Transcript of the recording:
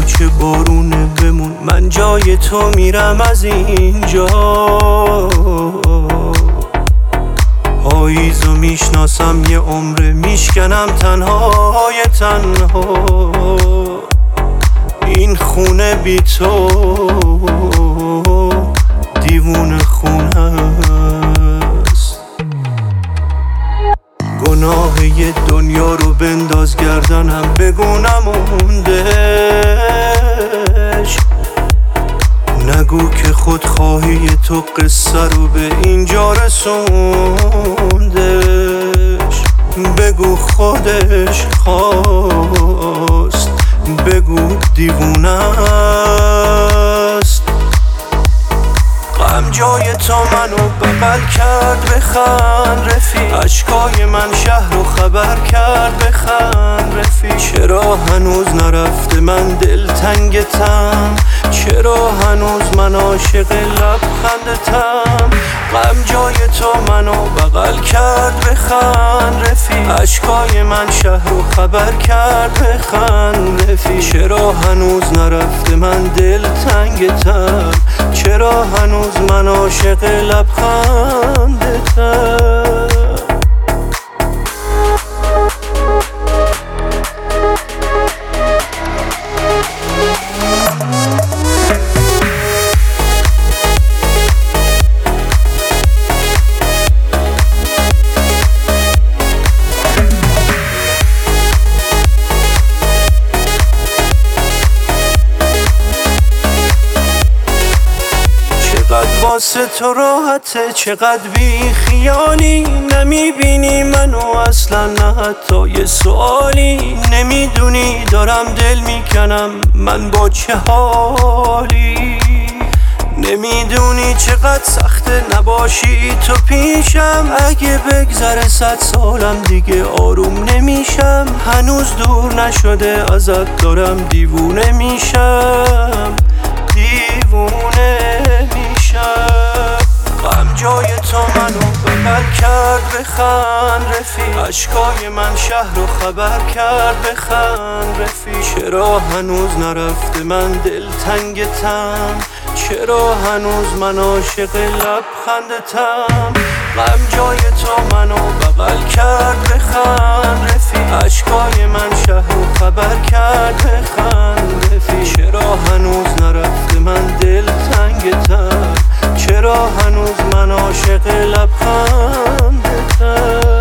چه بارونه بمون، من جای تو میرم از اینجا. پاییزو میشناسم یه عمره، میشکنم تنهای تنها. این خونه بی تو دیوونه خونه است. گناه یه دنیا رو بنداز گردنم، بگو نموندش. نگو که خودخواهی تو قصه رو به اینجا رسوندش. بگو خودش خواست، بگو دیوونه است. غم جای تو منو بغل کرد، بخند رفیق. اشکای من شهر رو خبر کرد، بخند رفیق. چرا هنوز نرفته من دلتنگتم، چرا هنوز من عاشق لبخندتم. غم جای تو منو بغل کرد، بخند رفیق. اشکای من شهر رو خبر کرد، بخند رفیق. چرا هنوز نرفته من دلتنگتم، چرا هنوز من عاشق لبخندتم. چقدر واسه تو راحته، چقدر بی خیالی. نمیبینی منو اصلا، نه حتی یه سوالی. نمیدونی دارم دل میکنم من با چه حالی. نمیدونی چقدر سخته نباشی تو پیشم. اگه بگذره 100 سالم دیگه آروم نمیشم. هنوز دور نشده ازت دارم دیوونه میشم، دیوونه میشم. غم جای تو منو بغل کرد، بخند رفیق. اشکای من شهر رو خبر کرد، بخند رفیق. چرا هنوز نرفته من دلتنگتم، چرا هنوز من عاشق لبخندتم. غم جای تو منو بغل کرد، بخند رفیق. اشکای من شهر رو خبر کرد، بخند رفیق. چرا هنوز نرفته من دلتنگتم، چرا هنوز من عاشق لبخندتم.